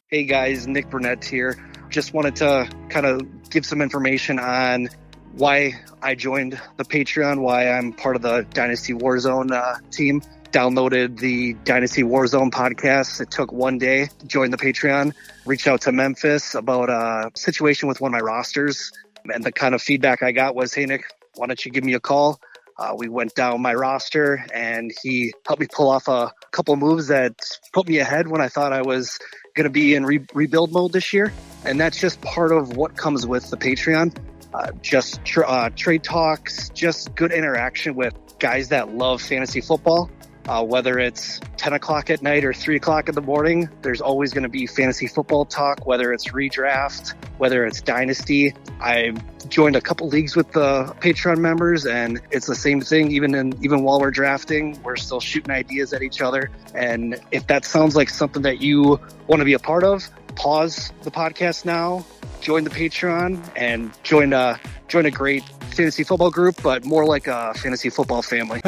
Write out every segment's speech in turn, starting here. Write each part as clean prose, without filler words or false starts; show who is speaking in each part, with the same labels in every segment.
Speaker 1: Hey guys, Nick Burnett here. Just wanted to kind of give some information on why I joined the Patreon, why I'm part of the Dynasty Warzone team. Downloaded the Dynasty Warzone podcast. It took one day to join the Patreon. Reached out to Memphis about a situation with one of my rosters. And the kind of feedback I got was, hey, Nick, why don't you give me a call? We went down my roster, and he helped me pull off a couple moves that put me ahead when I thought I was going to be in rebuild mode this year. And that's just part of what comes with the Patreon. Just trade talks, just good interaction with guys that love fantasy football. Whether it's 10 o'clock at night or 3 o'clock in the morning, there's always going to be fantasy football talk, whether it's redraft, whether it's dynasty. I joined a couple leagues with the Patreon members, and it's the same thing. Even while we're drafting, we're still shooting ideas at each other. And if that sounds like something that you want to be a part of, pause the podcast now, join the Patreon, and join a great fantasy football group, but more like a fantasy football family.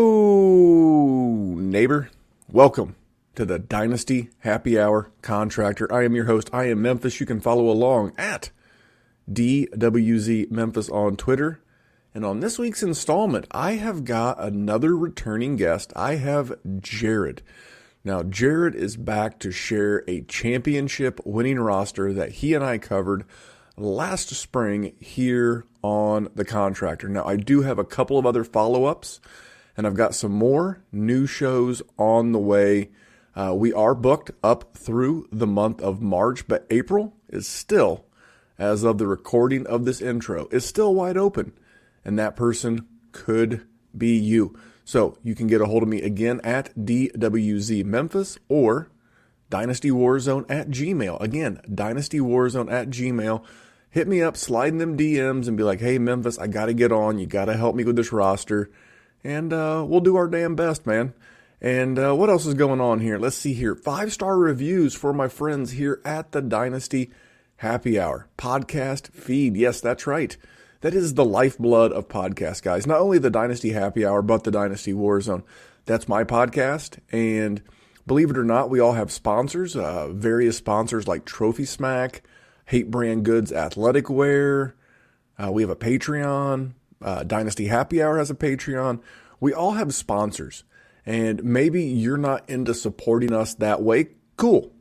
Speaker 2: Hello, neighbor. Welcome to the Dynasty Happy Hour Contractor. I am your host. I am Memphis. You can follow along at DWZ Memphis on Twitter. And on this week's installment, I have got another returning guest. I have Jared. Now, Jared is back to share a championship winning roster that he and I covered last spring here on The Contractor. Now, I do have a couple of other follow-ups, and I've got some more new shows on the way. We are booked up through the month of March, but April is still, as of the recording of this intro, is still wide open, and that person could be you. So you can get a hold of me again at DWZ Memphis or Dynasty Warzone at Gmail. Again, Dynasty Warzone at Gmail. Hit me up, slide in them DMs, and be like, hey, Memphis, I got to get on. You got to help me with this roster. And we'll do our damn best, man. And what else is going on here? Let's see here. 5-star reviews for my friends here at the Dynasty Happy Hour podcast feed. Yes, that's right. That is the lifeblood of podcasts, guys. Not only the Dynasty Happy Hour, but the Dynasty Warzone. That's my podcast. And believe it or not, we all have sponsors, various sponsors like Trophy Smack, Hate Brand Goods Athletic Wear. We have a Patreon. Dynasty Happy Hour has a Patreon. We all have sponsors. And maybe you're not into supporting us that way. Cool.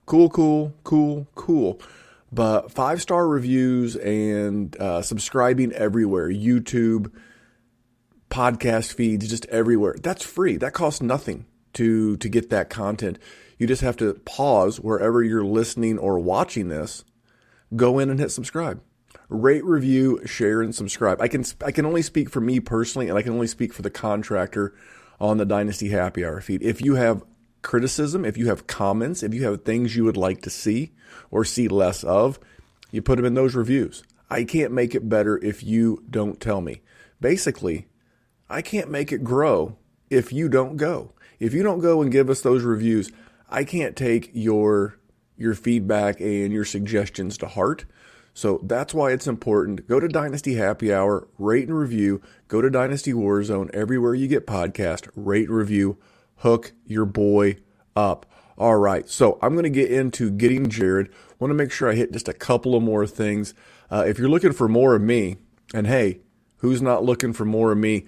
Speaker 2: But 5-star reviews and subscribing everywhere. YouTube, podcast feeds, just everywhere. That's free. That costs nothing to get that content. You just have to pause wherever you're listening or watching this. Go in and hit subscribe. Rate, review, share, and subscribe. I can only speak for me personally, and I can only speak for the contractor on the Dynasty Happy Hour feed. If you have criticism, if you have comments, if you have things you would like to see or see less of, you put them in those reviews. I can't make it better if you don't tell me. Basically, I can't make it grow if you don't go. If you don't go and give us those reviews, I can't take your feedback and your suggestions to heart. So that's why it's important. Go to Dynasty Happy Hour, rate and review. Go to Dynasty Warzone, everywhere you get podcast, rate, review, hook your boy up. All right, so I'm going to get into getting Jared. Want to make sure I hit just a couple of more things. If you're looking for more of me, and hey, who's not looking for more of me?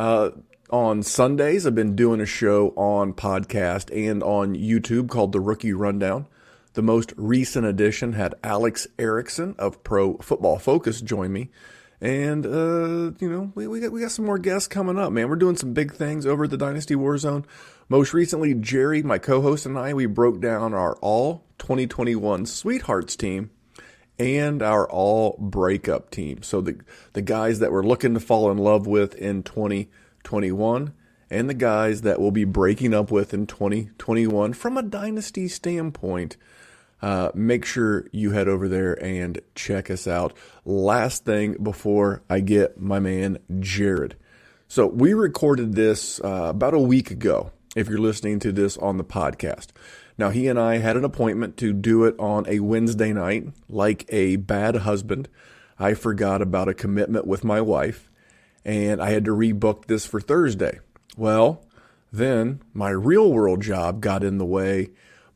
Speaker 2: On Sundays, I've been doing a show on podcast and on YouTube called The Rookie Rundown. The most recent edition had Alex Erickson of Pro Football Focus join me. And, we got some more guests coming up, man. We're doing some big things over at the Dynasty Warzone. Most recently, Jerry, my co-host, and I, we broke down our all 2021 Sweethearts team and our all breakup team. So the guys that we're looking to fall in love with in 2021 and the guys that we'll be breaking up with in 2021 from a Dynasty standpoint. Make sure you head over there and check us out. Last thing before I get my man Jared. So we recorded this about a week ago, if you're listening to this on the podcast. Now, he and I had an appointment to do it on a Wednesday night. Like a bad husband, I forgot about a commitment with my wife, and I had to rebook this for Thursday. Well, then my real world job got in the way.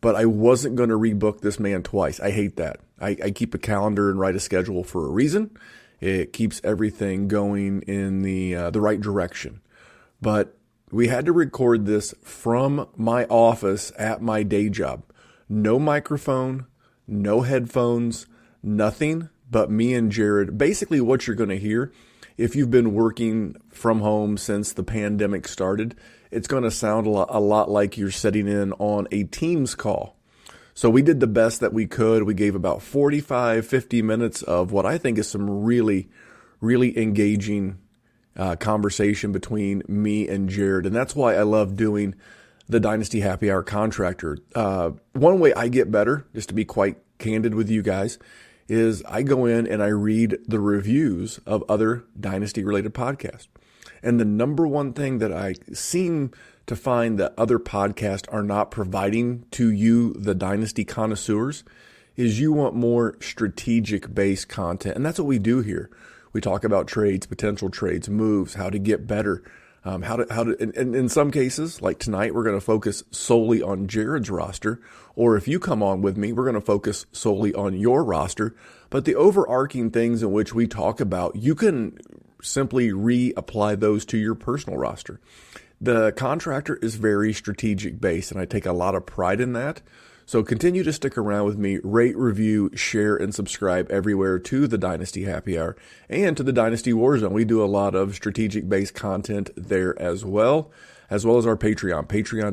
Speaker 2: but I wasn't going to rebook this man twice. I hate that. I keep a calendar and write a schedule for a reason. It keeps everything going in the right direction. But we had to record this from my office at my day job. No microphone, no headphones, nothing but me and Jared. Basically what you're going to hear, if you've been working from home since the pandemic started, it's going to sound a lot like you're sitting in on a Teams call. So we did the best that we could. We gave about 45, 50 minutes of what I think is some really, really engaging conversation between me and Jared. And that's why I love doing the Dynasty Happy Hour Contractor. One way I get better, just to be quite candid with you guys, is I go in and I read the reviews of other Dynasty-related podcasts. And the number one thing that I seem to find that other podcasts are not providing to you, the Dynasty connoisseurs, is you want more strategic-based content. And that's what we do here. We talk about trades, potential trades, moves, how to get better, how to, and in some cases, like tonight, we're going to focus solely on Jared's roster. Or if you come on with me, we're going to focus solely on your roster. But the overarching things in which we talk about, you can simply reapply those to your personal roster. The contractor is very strategic based, and I take a lot of pride in that. So continue to stick around with me, rate, review, share, and subscribe everywhere to the Dynasty Happy Hour and to the Dynasty Warzone. We do a lot of strategic-based content there as well as our Patreon,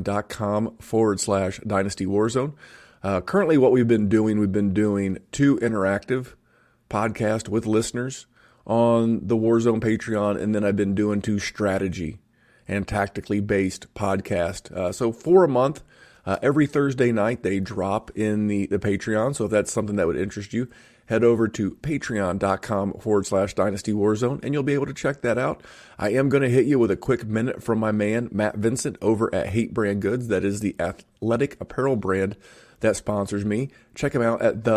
Speaker 2: patreon.com/Dynasty Warzone. Currently what we've been doing 2 interactive podcasts with listeners on the Warzone Patreon, and then I've been doing 2 strategy and tactically based podcasts. So for a month, every Thursday night, they drop in the Patreon. So if that's something that would interest you, head over to patreon.com/Dynasty Warzone, and you'll be able to check that out. I am going to hit you with a quick minute from my man, Matt Vincent, over at Hate Brand Goods. That is the athletic apparel brand that sponsors me. Check them out at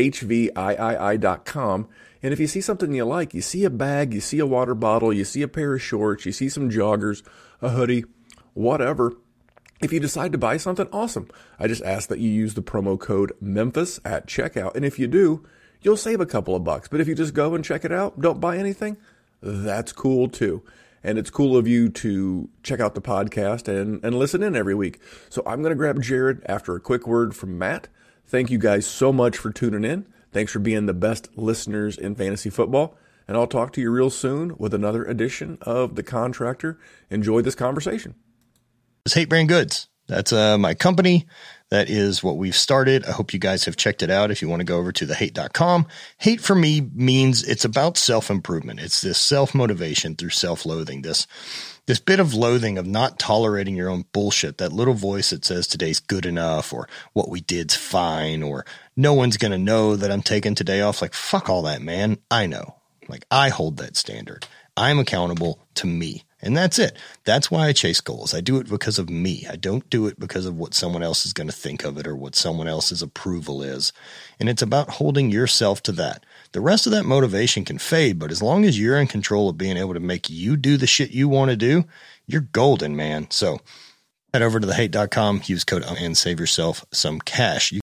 Speaker 2: thehviii.com. And if you see something you like, you see a bag, you see a water bottle, you see a pair of shorts, you see some joggers, a hoodie, whatever, if you decide to buy something, awesome. I just ask that you use the promo code Memphis at checkout. And if you do, you'll save a couple of bucks. But if you just go and check it out, don't buy anything, that's cool too. And it's cool of you to check out the podcast and listen in every week. So I'm going to grab Jared after a quick word from Matt. Thank you guys so much for tuning in. Thanks for being the best listeners in fantasy football. And I'll talk to you real soon with another edition of The Contractor. Enjoy this conversation.
Speaker 3: It's Hate Brand Goods. That's my company. That is what we've started. I hope you guys have checked it out. If you want to go over to thehate.com. Hate for me means it's about self-improvement. It's this self-motivation through self-loathing. This bit of loathing of not tolerating your own bullshit. That little voice that says today's good enough, or what we did's fine, or no one's going to know that I'm taking today off. Like, fuck all that, man. I know. Like, I hold that standard. I'm accountable to me. And that's it. That's why I chase goals. I do it because of me. I don't do it because of what someone else is going to think of it or what someone else's approval is. And it's about holding yourself to that. The rest of that motivation can fade, but as long as you're in control of being able to make you do the shit you want to do, you're golden, man. So head over to thehate.com, use code and save yourself some cash.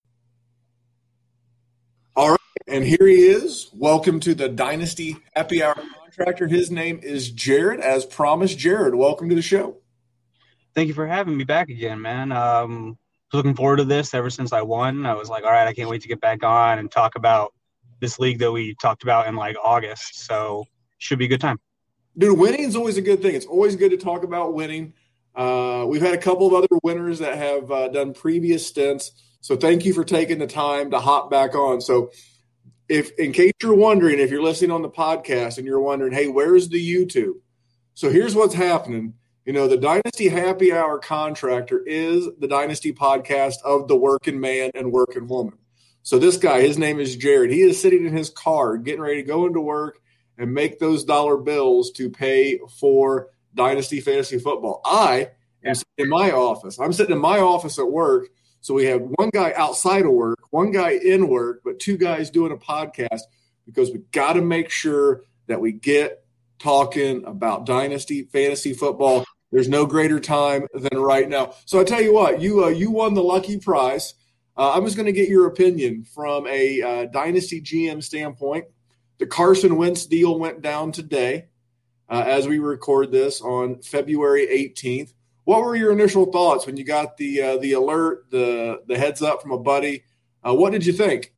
Speaker 2: All right. And here he is. Welcome to the Dynasty Happy Hour Contractor. His name is Jared. As promised, Jared, welcome to the show.
Speaker 4: Thank you for having me back again, man. Looking forward to this ever since I won. I was like, all right, I can't wait to get back on and talk about this league that we talked about in like August. So should be a good time.
Speaker 2: Dude, winning is always a good thing. It's always good to talk about winning. We've had a couple of other winners that have done previous stints. So thank you for taking the time to hop back on. So if, in case you're wondering, if you're listening on the podcast and you're wondering, hey, where's the YouTube? So here's what's happening. You know, the Dynasty Happy Hour Contractor is the Dynasty podcast of the working man and working woman. So this guy, his name is Jared. He is sitting in his car getting ready to go into work and make those dollar bills to pay for Dynasty Fantasy Football. I am sitting in my office. I'm sitting in my office at work. So we have one guy outside of work, one guy in work, but 2 guys doing a podcast because we got to make sure that we get talking about Dynasty Fantasy Football. There's no greater time than right now. So I tell you what, you won the lucky prize. I'm just going to get your opinion from a Dynasty GM standpoint. The Carson Wentz deal went down today as we record this on February 18th. What were your initial thoughts when you got the alert, the heads up from a buddy? What did you think?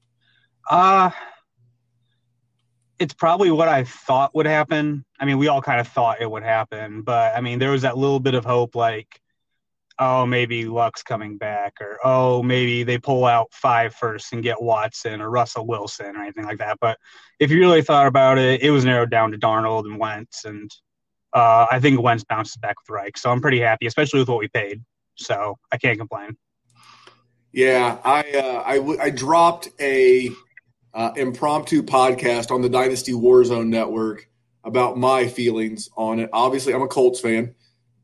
Speaker 4: It's probably what I thought would happen. I mean, we all kind of thought it would happen, but I mean, there was that little bit of hope, like, oh, maybe Luck's coming back, or oh, maybe they pull out 5 firsts and get Watson or Russell Wilson or anything like that. But if you really thought about it, it was narrowed down to Darnold and Wentz, and I think Wentz bounces back with Reich. So I'm pretty happy, especially with what we paid. So I can't complain.
Speaker 2: Yeah, I dropped a impromptu podcast on the Dynasty Warzone Network about my feelings on it. Obviously, I'm a Colts fan.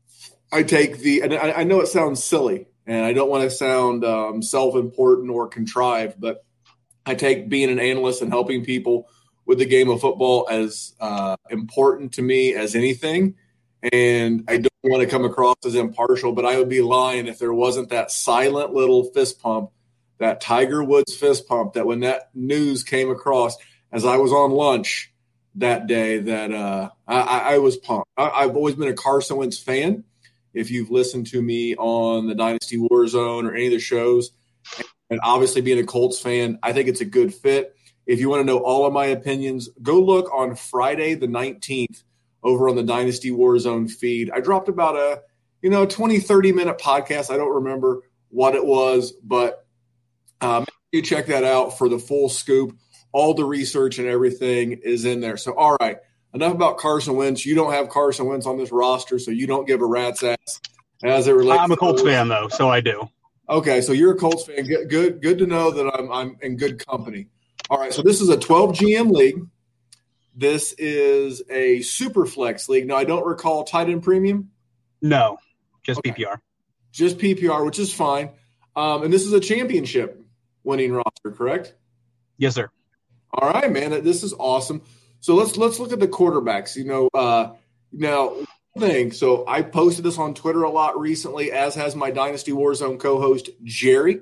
Speaker 2: I take and I know it sounds silly, and I don't want to sound self-important or contrived, but I take being an analyst and helping people with the game of football as important to me as anything. And I don't want to come across as impartial, but I would be lying if there wasn't that silent little fist pump, that Tiger Woods fist pump, that when that news came across as I was on lunch that day, that I was pumped. I've always been a Carson Wentz fan. If you've listened to me on the Dynasty Warzone or any of the shows, and obviously being a Colts fan, I think it's a good fit. If you want to know all of my opinions, go look on Friday the 19th over on the Dynasty Warzone feed. I dropped about a 20, 30-minute podcast. I don't remember what it was, but you check that out for the full scoop. All the research and everything is in there. So, all right, enough about Carson Wentz. You don't have Carson Wentz on this roster, so you don't give a rat's ass as it relates.
Speaker 4: I'm a Colts fan, though, so I do.
Speaker 2: Okay, so you're a Colts fan. Good to know that I'm in good company. All right, so this is a 12 GM league. This is a super flex league. Now, I don't recall tight end premium.
Speaker 4: No, just
Speaker 2: Okay.
Speaker 4: PPR.
Speaker 2: Just PPR, which is fine. And this is a championship winning roster, correct?
Speaker 4: Yes, sir.
Speaker 2: All right, man. This is awesome. So let's look at the quarterbacks. Now, thing. So I posted this on Twitter a lot recently, as has my Dynasty Warzone co-host Jerry.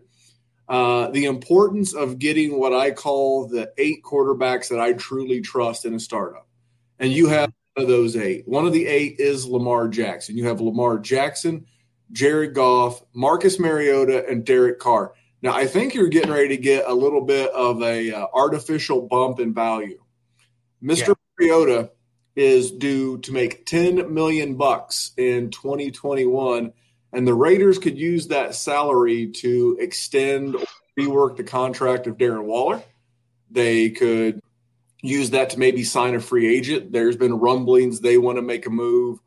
Speaker 2: The importance of getting what I call the 8 quarterbacks that I truly trust in a startup. And you have one of those 8. One of the 8 is Lamar Jackson. You have Lamar Jackson, Jared Goff, Marcus Mariota, and Derek Carr. Now, I think you're getting ready to get a little bit of a artificial bump in value. Mr. Mariota is due to make $10 million in 2021, and the Raiders could use that salary to extend or rework the contract of Darren Waller. They could use that to maybe sign a free agent. There's been rumblings they want to make a move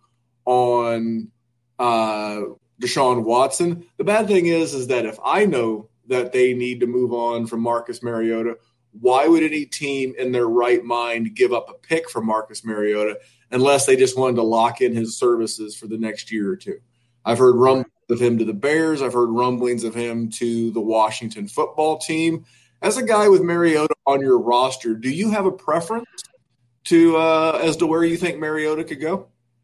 Speaker 2: on Deshaun Watson. The bad thing is that if I know that they need to move on from Marcus Mariota, why would any team in their right mind give up a pick for Marcus Mariota unless they just wanted to lock in his services for the next year or two? I've heard rumblings of him to the Bears. I've heard rumblings of him to the Washington football team. As a guy with Mariota on your roster, do you have a preference as to where you think Mariota could go?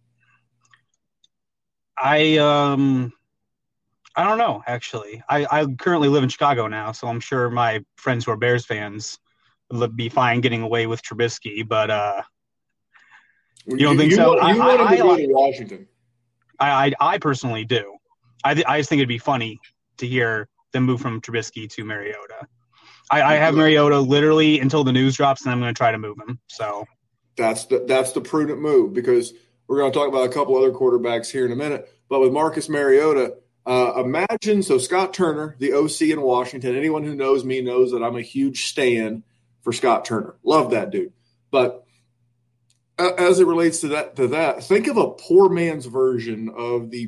Speaker 4: I don't know, actually. I currently live in Chicago now, so I'm sure my friends who are Bears fans would be fine getting away with Trubisky, but you don't think so?
Speaker 2: You want to go to Washington.
Speaker 4: I personally do. I just think it'd be funny to hear them move from Trubisky to Mariota. I have Mariota literally until the news drops, and I'm going to try to move him. So
Speaker 2: that's the prudent move, because we're going to talk about a couple other quarterbacks here in a minute. But with Marcus Mariota, imagine Scott Turner, the OC in Washington. Anyone who knows me knows that I'm a huge stan for Scott Turner. Love that dude. But as it relates to that, think of a poor man's version of the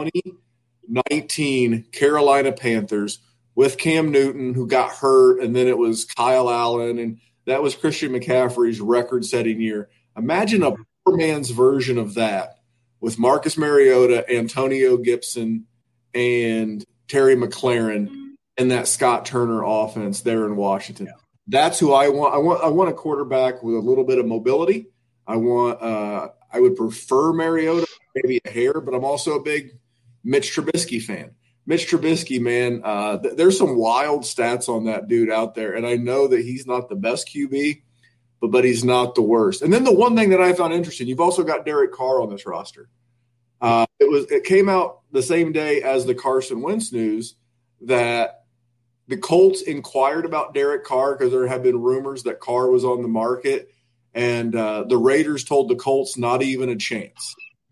Speaker 2: 2019 Carolina Panthers with Cam Newton, who got hurt, and then it was Kyle Allen, and that was Christian McCaffrey's record-setting year. Imagine a poor man's version of that with Marcus Mariota, Antonio Gibson, and Terry McLaurin in that Scott Turner offense there in Washington. Yeah. That's who I want. I want a quarterback with a little bit of mobility. I would prefer Mariota, maybe a hair, but I'm also a big Mitch Trubisky fan. Mitch Trubisky, man, there's some wild stats on that dude out there. And I know that he's not the best QB, but he's not the worst. And then the one thing that I found interesting, you've also got Derek Carr on this roster. It came out the same day as the Carson Wentz news that the Colts inquired about Derek Carr because there have been rumors that Carr was on the market, and the Raiders told the Colts not even a chance.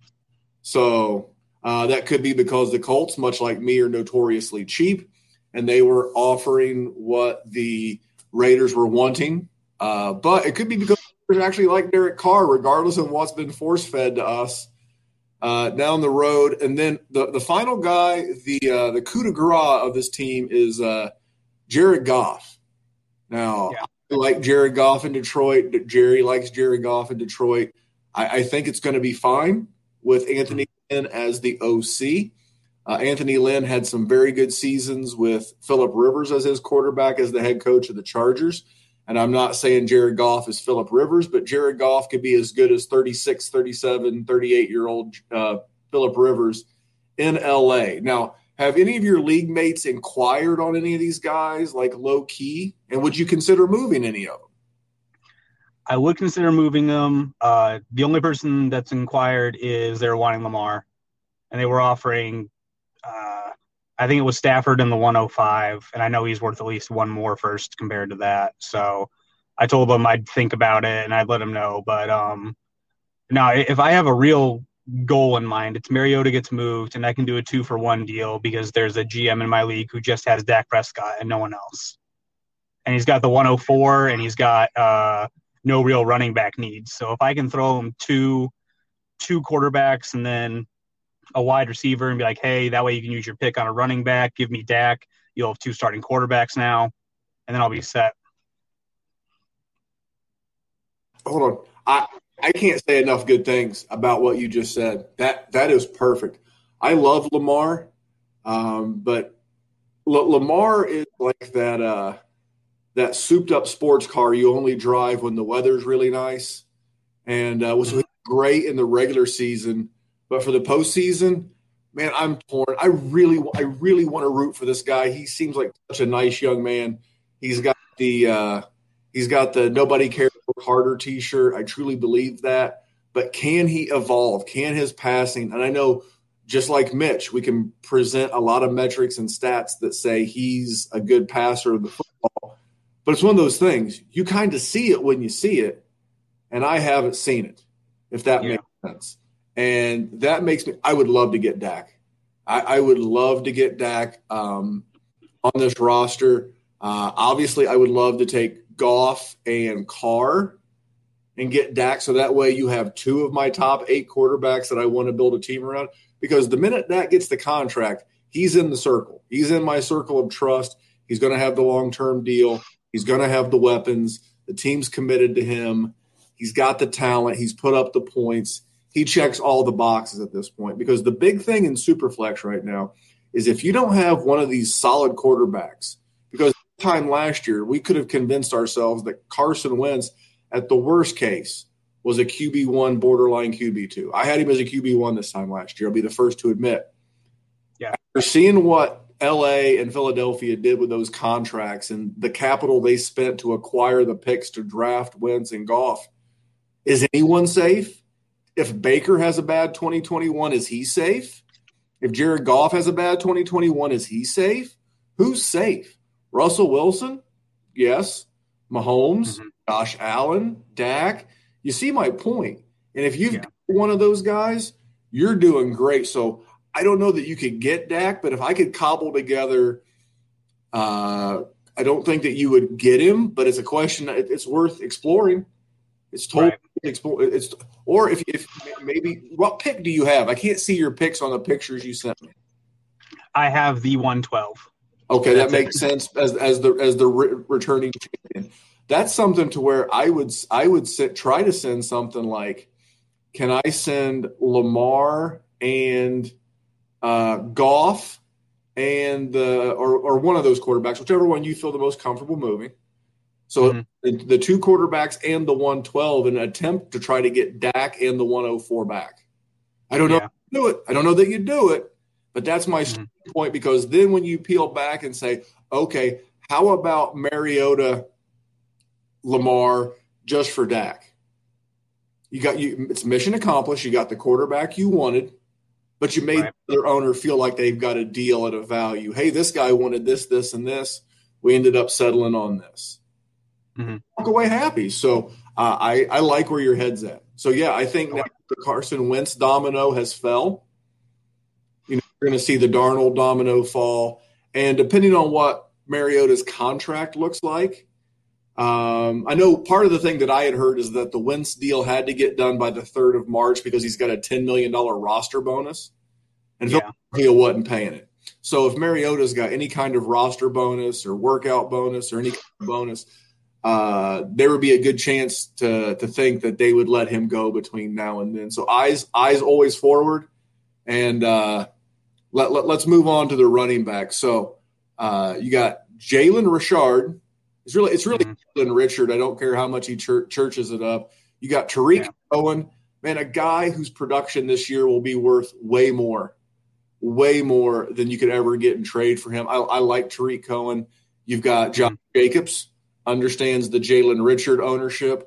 Speaker 2: So that could be because the Colts, much like me, are notoriously cheap, and they were offering what the Raiders were wanting. But it could be because they actually like Derek Carr, regardless of what's been force-fed to us down the road. And then the final guy, the coup de grace of this team is Jared Goff. Now, yeah. I like Jared Goff in Detroit. Jerry likes Jared Goff in Detroit. I think it's going to be fine with Anthony Lynn as the OC. Anthony Lynn had some very good seasons with Phillip Rivers as his quarterback as the head coach of the Chargers. And I'm not saying Jared Goff is Phillip Rivers, but Jared Goff could be as good as 36, 37, 38-year-old Phillip Rivers in L.A. Now, have any of your league mates inquired on any of these guys, like low-key? And would you consider moving any of them?
Speaker 4: I would consider moving them. The only person that's inquired is they're wanting Lamar. And they were offering I think it was Stafford in the 105, and I know he's worth at least one more first compared to that. So I told him I'd think about it, and I'd let him know. But now, if I have a real goal in mind, it's Mariota gets moved, and I can do a 2-for-1 deal because there's a GM in my league who just has Dak Prescott and no one else. And he's got the 104, and he's got no real running back needs. So if I can throw him two quarterbacks and then a wide receiver and be like, hey, that way you can use your pick on a running back, give me Dak, you'll have 2 starting quarterbacks now, and then I'll be set.
Speaker 2: Hold on. I can't say enough good things about what you just said. That is perfect. I love Lamar, but Lamar is like that souped-up sports car you only drive when the weather's really nice, and was great in the regular season. But for the postseason, man, I'm torn. I really want to root for this guy. He seems like such a nice young man. He's got the Nobody Cares Harder T-shirt. I truly believe that. But can he evolve? Can his passing? And I know, just like Mitch, we can present a lot of metrics and stats that say he's a good passer of the football. But it's one of those things. You kind of see it when you see it, and I haven't seen it, if that makes sense. And that makes me – I would love to get Dak. I would love to get Dak on this roster. Obviously, I would love to take Goff and Carr and get Dak so that way you have 2 of my top 8 quarterbacks that I want to build a team around. Because the minute Dak gets the contract, he's in the circle. He's in my circle of trust. He's going to have the long-term deal. He's going to have the weapons. The team's committed to him. He's got the talent. He's put up the points. He checks all the boxes at this point because the big thing in Superflex right now is if you don't have one of these solid quarterbacks, because time last year we could have convinced ourselves that Carson Wentz at the worst case was a QB1 borderline QB2. I had him as a QB1 this time last year. I'll be the first to admit.
Speaker 4: Yeah.
Speaker 2: After seeing what LA and Philadelphia did with those contracts and the capital they spent to acquire the picks to draft Wentz and Goff, is anyone safe? If Baker has a bad 2021, is he safe? If Jared Goff has a bad 2021, is he safe? Who's safe? Russell Wilson? Yes. Mahomes? Josh Allen? Dak? You see my point. And if you've got one of those guys, you're doing great. So I don't know that you could get Dak, but if I could cobble together I don't think that you would get him, but it's a question. It's worth exploring. It's totally explore. Or if maybe what pick do you have? I can't see your picks on the pictures you sent me.
Speaker 4: I have the 112.
Speaker 2: Okay, that makes sense as the returning champion. That's something to where I would try to send something like, can I send Lamar and Goff and or one of those quarterbacks, whichever one you feel the most comfortable moving. So the 2 quarterbacks and the 112 in an attempt to try to get Dak and the 104 back. I don't know if you do it. I don't know that you do it, But that's my point, because then when you peel back and say, okay, how about Mariota, Lamar, just for Dak? It's mission accomplished. You got the quarterback you wanted, but you made their owner feel like they've got a deal at a value. Hey, this guy wanted this, this, and this. We ended up settling on this. Walk away happy. So I like where your head's at. So, yeah, I think now the Carson Wentz domino has fell. You're going to see the Darnold domino fall. And depending on what Mariota's contract looks like, I know part of the thing that I had heard is that the Wentz deal had to get done by the 3rd of March because he's got a $10 million roster bonus. And Philadelphia wasn't paying it. So if Mariota's got any kind of roster bonus or workout bonus or any kind of bonus, there would be a good chance to think that they would let him go between now and then. So eyes always forward. And let's move on to the running back. So you got Jalen Richard. It's really Jalen Richard. I don't care how much he churches it up. You got Tariq Cohen, man, a guy whose production this year will be worth way more than you could ever get in trade for him. I like Tariq Cohen. You've got John Jacobs, understands the Jalen Richard ownership.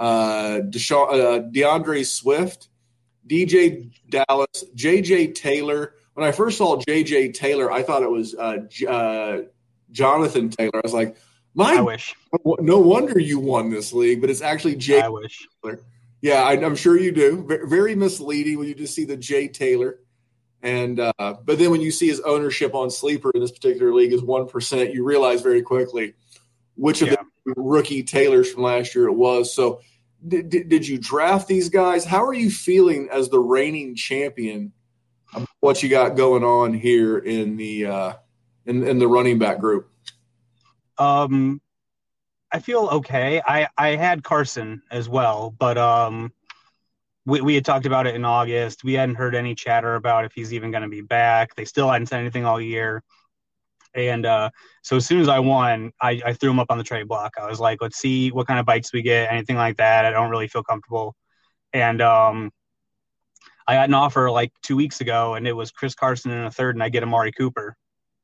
Speaker 2: DeAndre Swift, DJ Dallas, J.J. Taylor. When I first saw J.J. Taylor, I thought it was Jonathan Taylor. I was like,
Speaker 4: I wish.
Speaker 2: No wonder you won this league, but it's actually J.
Speaker 4: I wish.
Speaker 2: Taylor. Yeah, I'm sure you do. Very misleading when you just see the J. Taylor. And but then when you see his ownership on Sleeper in this particular league is 1%, you realize very quickly which of the rookie Taylors from last year it was. So did you draft these guys? How are you feeling as the reigning champion of what you got going on here in the in the running back group?
Speaker 4: I feel okay. I had Carson as well, but we had talked about it in August. We hadn't heard any chatter about if he's even going to be back. They still hadn't said anything all year. And so as soon as I won, I threw him up on the trade block. I was like, let's see what kind of bites we get, anything like that. I don't really feel comfortable. And I got an offer like 2 weeks ago, and it was Chris Carson in a third, and I get Amari Cooper.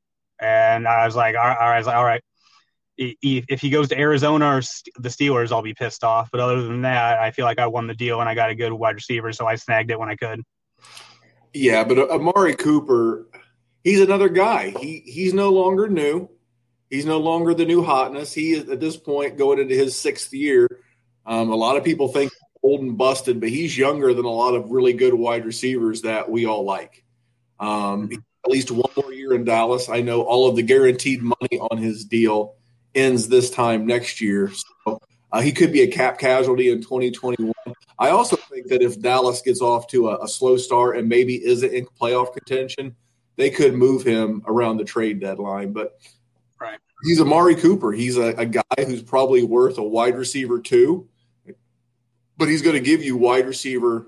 Speaker 4: And I was like, all right. If he goes to Arizona or the Steelers, I'll be pissed off. But other than that, I feel like I won the deal and I got a good wide receiver, so I snagged it when I could.
Speaker 2: Yeah, but Amari Cooper, he's another guy. He's no longer new. He's no longer the new hotness. He is, at this point, going into his 6th year. A lot of people think old and busted, but he's younger than a lot of really good wide receivers that we all like. At least one more year in Dallas. I know all of the guaranteed money on his deal ends this time next year. So he could be a cap casualty in 2021. I also think that if Dallas gets off to a slow start and maybe isn't in playoff contention, they could move him around the trade deadline. But he's Amari Cooper. He's a guy who's probably worth a wide receiver 2, but he's going to give you wide receiver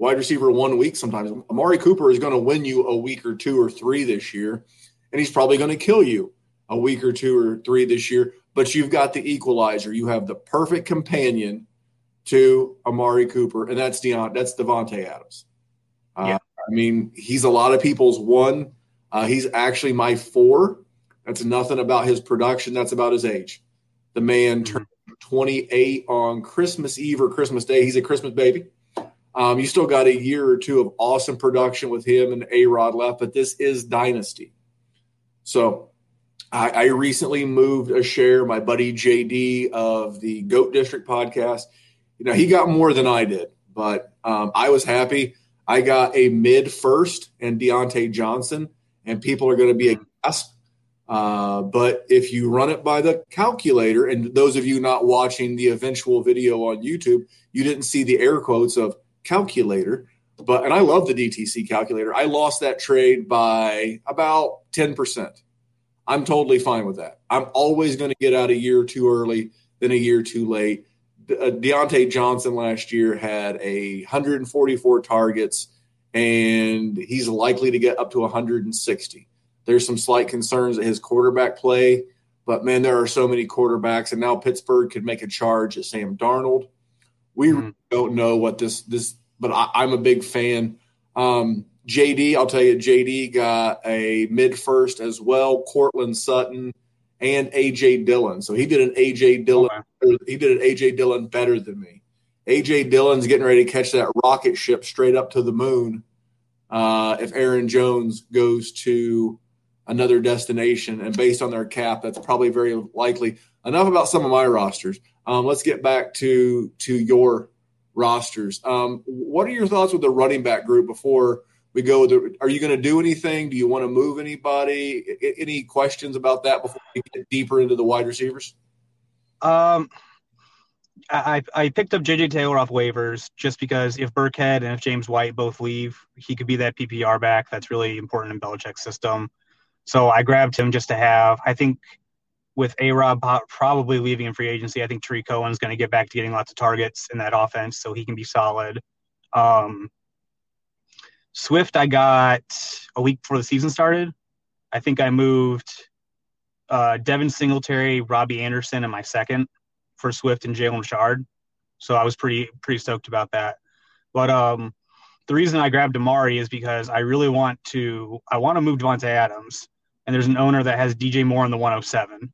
Speaker 2: 1 week sometimes. Amari Cooper is going to win you a week or 2 or 3 this year, and he's probably going to kill you a week or 2 or 3 this year. But you've got the equalizer. You have the perfect companion to Amari Cooper, and that's Davante Adams. I mean, he's a lot of people's 1. He's actually my 4. That's nothing about his production. That's about his age. The man turned 28 on Christmas Eve or Christmas Day. He's a Christmas baby. You still got a year or 2 of awesome production with him and A-Rod left, but this is dynasty. So I recently moved a share, my buddy JD of the GOAT District podcast. He got more than I did, but I was happy. I got a mid-first and Deontay Johnson, and people are going to be aghast. But if you run it by the calculator, and those of you not watching the eventual video on YouTube, you didn't see the air quotes of calculator. And I love the DTC calculator. I lost that trade by about 10%. I'm totally fine with that. I'm always going to get out a year or 2 early than a year too late. Deontay Johnson last year had 144 targets, and he's likely to get up to 160. There's some slight concerns at his quarterback play, but, man, there are so many quarterbacks, and now Pittsburgh could make a charge at Sam Darnold. We really don't know what this but I'm a big fan. JD, I'll tell you, JD got a mid-first as well, Cortland Sutton, and A.J. Dillon. So he did an A.J. Dillon. Okay. He did an A.J. Dillon better than me. A.J. Dillon's getting ready to catch that rocket ship straight up to the moon if Aaron Jones goes to another destination. And based on their cap, that's probably very likely. Enough about some of my rosters. Let's get back to your rosters. What are your thoughts with the running back group before we go with are you going to do anything? Do you want to move anybody? Any questions about that before we get deeper into the wide receivers?
Speaker 4: I picked up J.J. Taylor off waivers just because if Burkhead and if James White both leave, he could be that PPR back. That's really important in Belichick's system. So I grabbed him just to have. I think with A-Rob probably leaving in free agency, I think Tariq Cohen's going to get back to getting lots of targets in that offense, so he can be solid. Swift, I got a week before the season started. I think I moved Devin Singletary, Robbie Anderson in my second for Swift and Jalen Richard. So I was pretty stoked about that. But the reason I grabbed Amari is because I really want to move Devontae Adams, and there's an owner that has DJ Moore in the 107.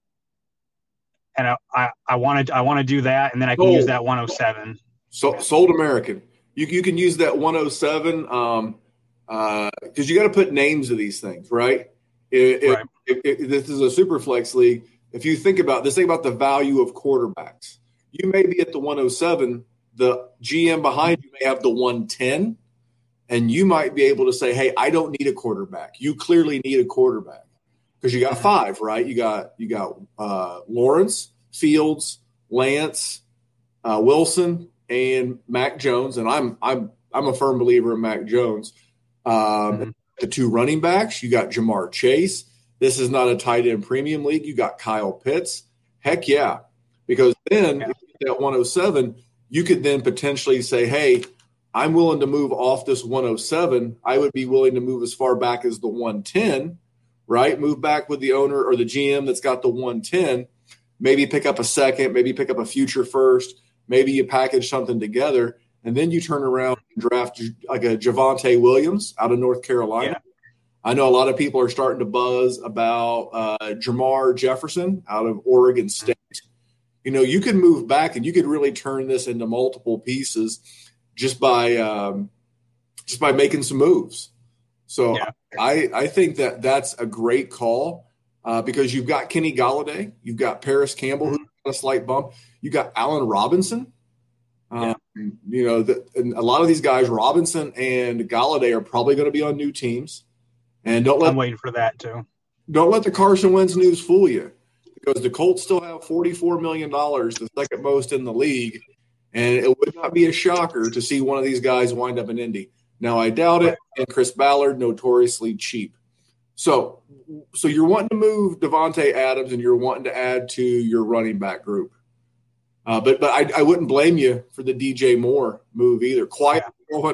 Speaker 4: And I want to do that, and then I can use that 107.
Speaker 2: So sold American. You can use that 107 because you got to put names to these things, right? If this is a super flex league, if you think about the value of quarterbacks, you may be at the 107. The GM behind you may have the 110, and you might be able to say, "Hey, I don't need a quarterback." You clearly need a quarterback because you got five, right? You got Lawrence, Fields, Lance, Wilson, and Mac Jones, and I'm a firm believer in Mac Jones. The two running backs, you got Jamar Chase. This is not a tight end premium league. You got Kyle Pitts. Heck yeah, because then if you get that 107, you could then potentially say, "Hey, I'm willing to move off this 107. I would be willing to move as far back as the 110." Right? Move back with the owner or the GM that's got the 110. Maybe pick up a second, maybe pick up a future first, maybe you package something together, and then you turn around and draft like a Javonte Williams out of North Carolina. Yeah. I know a lot of people are starting to buzz about Jamar Jefferson out of Oregon State. You know, you can move back and you could really turn this into multiple pieces just by making some moves. So yeah. I think that's a great call because you've got Kenny Golladay, you've got Paris Campbell, who's got a slight bump, you got Allen Robinson. You know, and a lot of these guys, Robinson and Golladay, are probably going to be on new teams. And
Speaker 4: I'm waiting for that too.
Speaker 2: Don't let the Carson Wentz news fool you, because the Colts still have $44 million, the second most in the league, and it would not be a shocker to see one of these guys wind up in Indy. Now, I doubt it, and Chris Ballard, notoriously cheap. So you're wanting to move Devontae Adams, and you're wanting to add to your running back group. But I wouldn't blame you for the DJ Moore move either. Quietest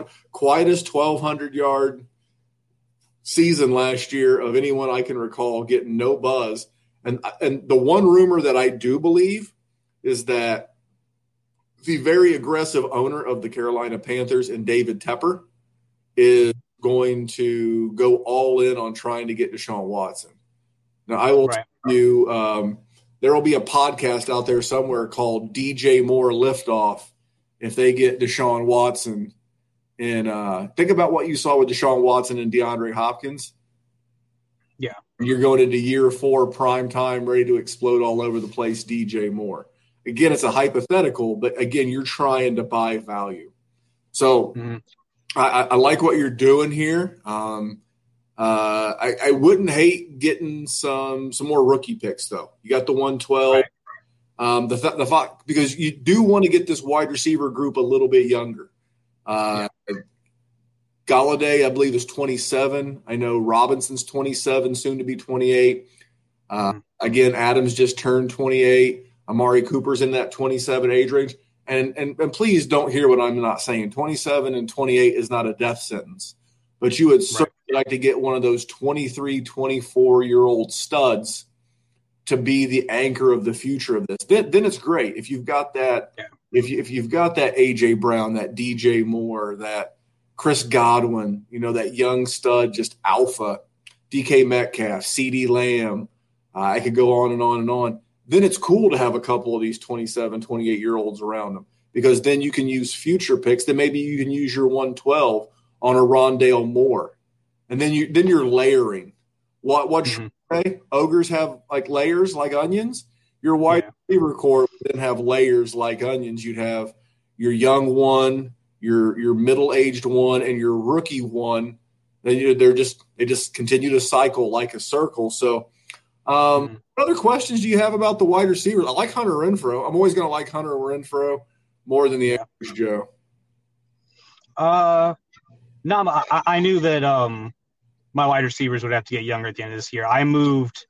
Speaker 2: 1,200-yard season last year of anyone I can recall, getting no buzz. And the one rumor that I do believe is that the very aggressive owner of the Carolina Panthers and David Tepper is going to go all in on trying to get Deshaun Watson. Now, I will tell you, there will be a podcast out there somewhere called DJ Moore Liftoff if they get Deshaun Watson. And think about what you saw with Deshaun Watson and DeAndre Hopkins.
Speaker 4: Yeah.
Speaker 2: You're going into year 4, prime time, ready to explode all over the place, DJ Moore. Again, it's a hypothetical, but again, you're trying to buy value. So I like what you're doing here. I wouldn't hate getting some more rookie picks, though. You got the 112. Right. Because you do want to get this wide receiver group a little bit younger. Golladay, I believe, is 27. I know Robinson's 27, soon to be 28. Again, Adams just turned 28. Amari Cooper's in that 27 age range. And please don't hear what I'm not saying. 27 and 28 is not a death sentence. But you would certainly like to get one of those 23, 24-year-old studs to be the anchor of the future of this. Then it's great. If you've got that, if you've got that A.J. Brown, that DJ Moore, that Chris Godwin, that young stud, just alpha, DK Metcalf, CeeDee Lamb. I could go on and on and on. Then it's cool to have a couple of these 27, 28-year-olds around them, because then you can use future picks. Then maybe you can use your 112 on a Rondale Moore. And then you're layering. What should I say? Ogres have like layers like onions. Your wide receiver core would then have layers like onions. You'd have your young one, your middle-aged one, and your rookie one. Then they just continue to cycle like a circle. So what other questions do you have about the wide receivers? I like Hunter Renfrow. I'm always going to like Hunter Renfrow more than the average Joe.
Speaker 4: No, I knew that my wide receivers would have to get younger at the end of this year. I moved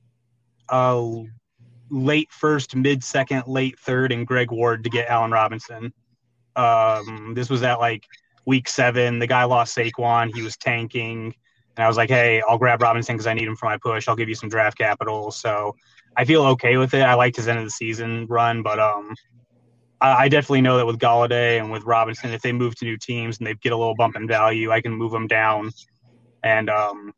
Speaker 4: late first, mid second, late third, and Greg Ward to get Allen Robinson. This was at like week 7. The guy lost Saquon. He was tanking. And I was like, hey, I'll grab Robinson because I need him for my push. I'll give you some draft capital. So I feel okay with it. I liked his end of the season run, but I definitely know that with Golladay and with Robinson, if they move to new teams and they get a little bump in value, I can move them down, and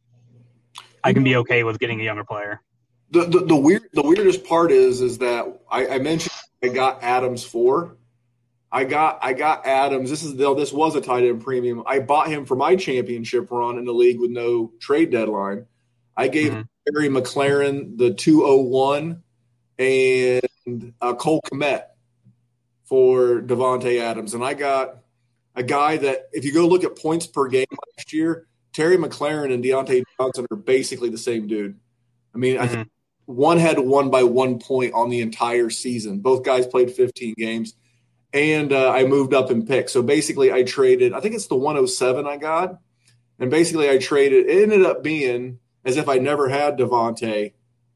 Speaker 4: I can be okay with getting a younger player.
Speaker 2: The weirdest part is that I mentioned I got Adams for. I got Adams. This was a tight end premium. I bought him for my championship run in the league with no trade deadline. I gave Terry McLaurin the 201 and Cole Kmet for Davante Adams. And I got a guy that, if you go look at points per game last year, Terry McLaurin and Deontay Johnson are basically the same dude. I mean, I think one had won by 1 point on the entire season. Both guys played 15 games. And I moved up in picks. So basically I traded, I think it's the 107 I got. And basically I traded, it ended up being as if I never had Davante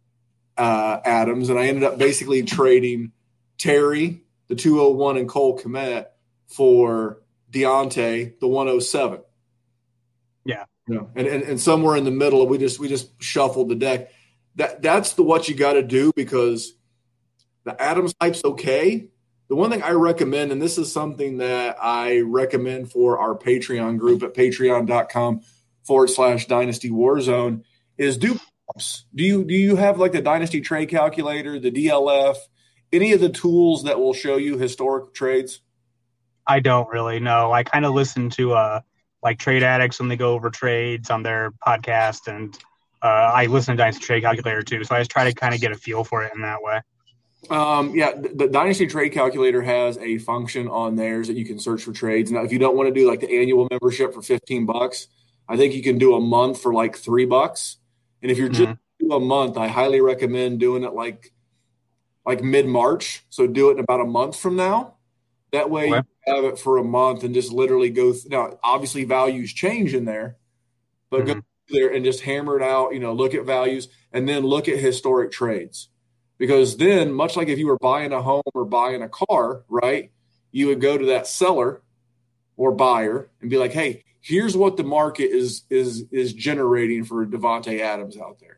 Speaker 2: Adams. And I ended up basically trading Terry, the 201, and Cole Kmet for Deontay, the 107.
Speaker 4: Yeah.
Speaker 2: And somewhere in the middle, we just shuffled the deck. That's what you got to do, because the Adams hype's okay. The one thing I recommend, and this is something that I recommend for our Patreon group at patreon.com/Dynasty Warzone, is do props. Do you have like the Dynasty Trade Calculator, the DLF, any of the tools that will show you historic trades?
Speaker 4: I don't really know. I kind of listen to like Trade Addicts when they go over trades on their podcast, and I listen to Dynasty Trade Calculator too. So I just try to kind of get a feel for it in that way.
Speaker 2: The Dynasty Trade Calculator has a function on theirs that you can search for trades. Now, if you don't want to do like the annual membership for $15, I think you can do a month for like $3. And if you're just do a month, I highly recommend doing it like mid-March. So do it in about a month from now. That way you have it for a month and just literally go now, obviously values change in there, but go there and just hammer it out, look at values and then look at historic trades. Because then, much like if you were buying a home or buying a car, right, you would go to that seller or buyer and be like, hey, here's what the market is generating for Davante Adams out there.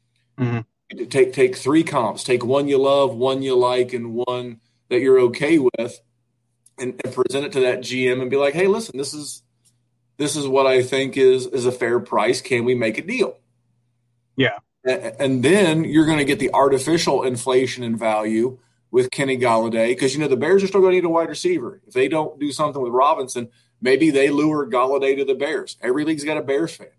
Speaker 2: Take 3 comps. Take one you love, one you like, and one that you're okay with, and present it to that GM and be like, hey, listen, this is what I think is a fair price. Can we make a deal?
Speaker 4: Yeah.
Speaker 2: And then you're going to get the artificial inflation in value with Kenny Golladay, because, the Bears are still going to need a wide receiver. If they don't do something with Robinson, maybe they lure Golladay to the Bears. Every league's got a Bears fan.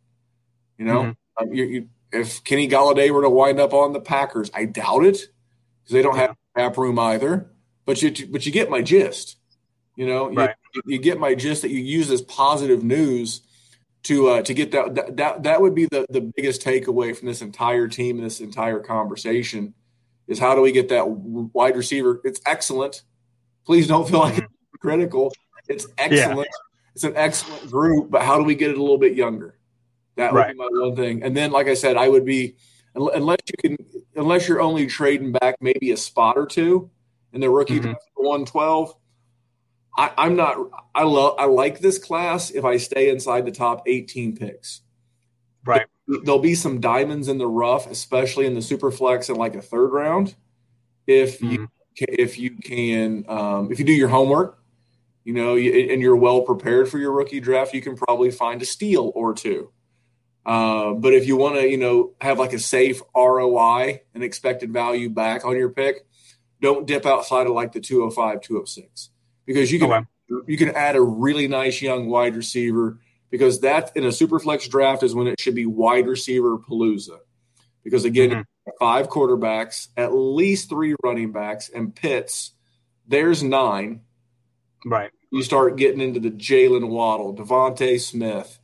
Speaker 2: If Kenny Golladay were to wind up on the Packers, I doubt it, because they don't have cap room either. But you get my gist.
Speaker 4: Right.
Speaker 2: You get my gist that you use this positive news to get that would be the biggest takeaway from this entire team and this entire conversation is, how do we get that wide receiver? It's excellent. Please don't feel like it's critical. It's excellent. Yeah. It's an excellent group, but how do we get it a little bit younger? That would be my one thing. And then, like I said, I would be, unless you're only trading back maybe a spot or two in the rookie draft for 112. I like this class if I stay inside the top 18 picks.
Speaker 4: Right.
Speaker 2: There'll be some diamonds in the rough, especially in the super flex in like a third round. If you do your homework and you're well prepared for your rookie draft, you can probably find a steal or two. But if you want to, have like a safe ROI and expected value back on your pick, don't dip outside of like the 205, 206, because you can add a really nice young wide receiver, because that in a super flex draft is when it should be wide receiver palooza. Because again, 5 quarterbacks, at least 3 running backs, and Pitts, there's 9.
Speaker 4: Right.
Speaker 2: You start getting into the Jalen Waddle, Devonta Smith,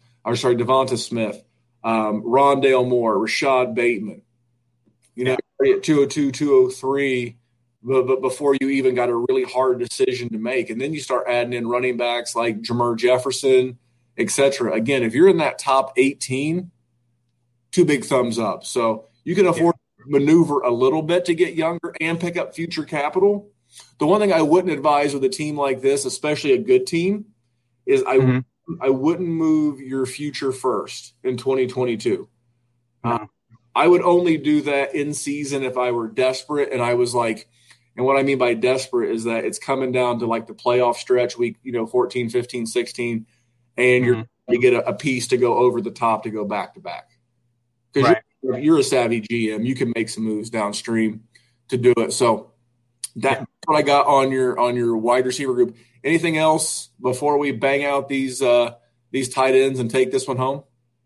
Speaker 2: Rondale Moore, Rashad Bateman. At 202, 203, but before you even got a really hard decision to make. And then you start adding in running backs like Jameer Jefferson, et cetera. Again, if you're in that top 18, 2 big thumbs up. So you can afford to maneuver a little bit to get younger and pick up future capital. The one thing I wouldn't advise with a team like this, especially a good team, is I wouldn't move your future first in 2022.
Speaker 4: No.
Speaker 2: I would only do that in season if I were desperate, and I was like, and what I mean by desperate is that it's coming down to like the playoff stretch week, 14, 15, 16, and you're to get a piece to go over the top to go back to back. Because you're a savvy GM, you can make some moves downstream to do it. So that's what I got on your wide receiver group. Anything else before we bang out these tight ends and take this one home?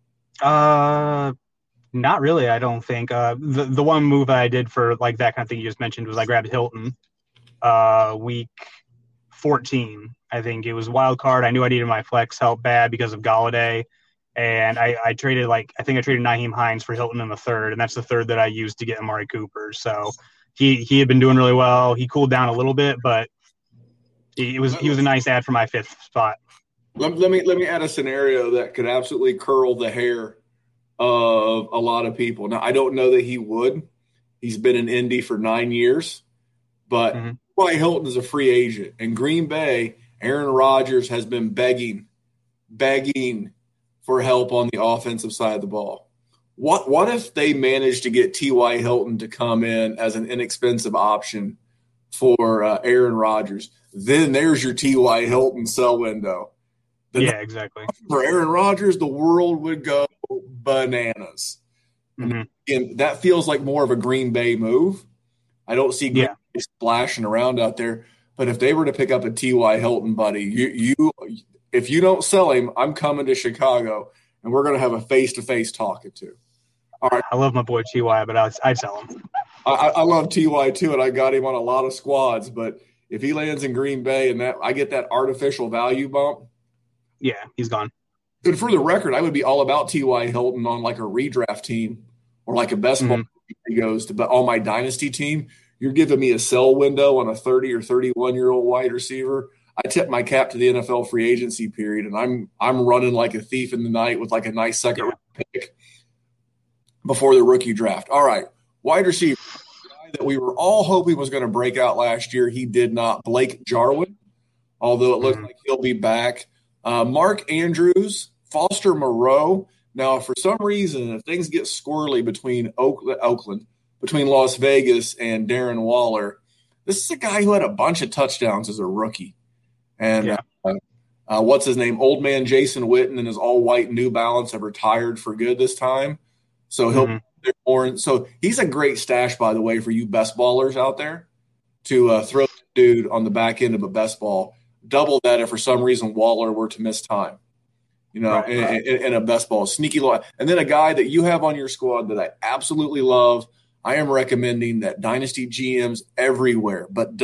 Speaker 4: Not really, I don't think. The one move I did for like that kind of thing you just mentioned was I grabbed Hilton week 14. I think it was wild card. I knew I needed my flex help bad because of Galladay. And I traded Nyheim Hines for Hilton in the 3rd, and that's the 3rd that I used to get Amari Cooper. So he had been doing really well. He cooled down a little bit, but he was a nice add for my 5th spot.
Speaker 2: Let me add a scenario that could absolutely curl the hair of a lot of people. Now, I don't know that he would. He's been in Indy for 9 years, but T.Y. Hilton is a free agent. In Green Bay, Aaron Rodgers has been begging for help on the offensive side of the ball. What if they managed to get T.Y. Hilton to come in as an inexpensive option for Aaron Rodgers? Then there's your T.Y. Hilton sell window.
Speaker 4: Exactly.
Speaker 2: For Aaron Rodgers, the world would go bananas. And that feels like more of a Green Bay move. I don't see Green Bay splashing around out there. But if they were to pick up a T.Y. Hilton, buddy, if you don't sell him, I'm coming to Chicago, and we're going to have a face-to-face talking to. All right.
Speaker 4: I love my boy T.Y., but I'd sell him.
Speaker 2: I love T.Y. too, and I got him on a lot of squads. But if he lands in Green Bay and I get that artificial value bump,
Speaker 4: he's gone.
Speaker 2: And for the record, I would be all about T.Y. Hilton on like a redraft team or like a best ball he goes to. But on my dynasty team, you're giving me a sell window on a 30 or 31-year-old wide receiver. I tip my cap to the NFL free agency period, and I'm running like a thief in the night with like a nice second round pick before the rookie draft. All right, wide receiver, the guy that we were all hoping was going to break out last year. He did not. Blake Jarwin, although it looks like he'll be back. Mark Andrews, Foster Moreau. Now, for some reason, if things get squirrely between Oakland, between Las Vegas and Darren Waller, this is a guy who had a bunch of touchdowns as a rookie. And what's his name? Old man Jason Witten and his all-white New Balance have retired for good this time. So he'll be there more. So he's a great stash, by the way, for you best ballers out there to throw the dude on the back end of a best ball. Double that if for some reason Waller were to miss time, in a best ball. Sneaky law. And then a guy that you have on your squad that I absolutely love, I am recommending that dynasty GMs everywhere, but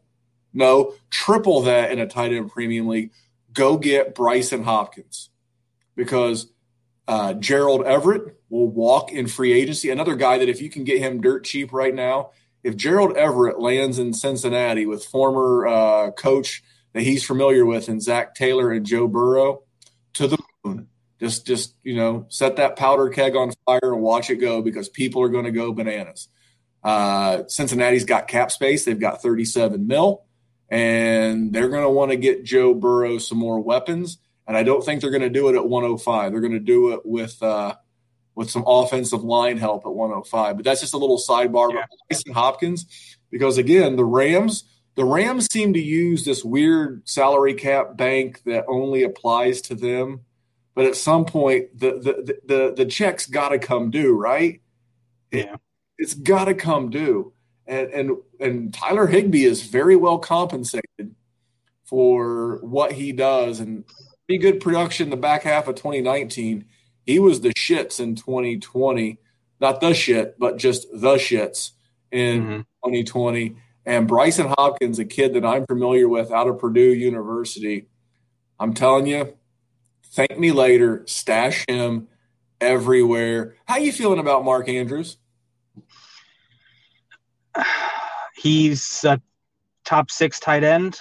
Speaker 2: triple that in a tight end premium league. Go get Bryson Hopkins, because Gerald Everett will walk in free agency. Another guy that if you can get him dirt cheap right now, if Gerald Everett lands in Cincinnati with former coach that he's familiar with and Zach Taylor and Joe Burrow, to the moon. Just set that powder keg on fire and watch it go, because people are going to go bananas. Cincinnati's got cap space. They've got $37 million, and they're going to want to get Joe Burrow some more weapons. And I don't think they're going to do it at 105. They're going to do it with some offensive line help at 105. But that's just a little sidebar. But Bryson Hopkins, because, again, the Rams, the Rams seem to use this weird salary cap bank that only applies to them. But at some point, the check's got to come due, right?
Speaker 4: Yeah.
Speaker 2: It's got to come due. And Tyler Higbee is very well compensated for what he does. And pretty good production in the back half of 2019. He was the shits in 2020. Not the shit, but just the shits in 2020. And Bryson Hopkins, a kid that I'm familiar with out of Purdue University, I'm telling you, thank me later, stash him everywhere. How you feeling about Mark Andrews?
Speaker 4: He's a top 6 tight end.